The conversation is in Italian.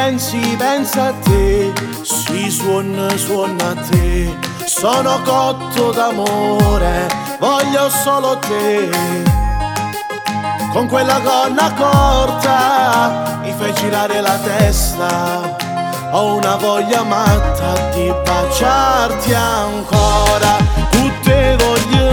pensa a te, si suona a te. Sono cotto d'amore, voglio solo te. Con quella gonna corta mi fai girare la testa. Ho una voglia matta di baciarti ancora. Tutte voglio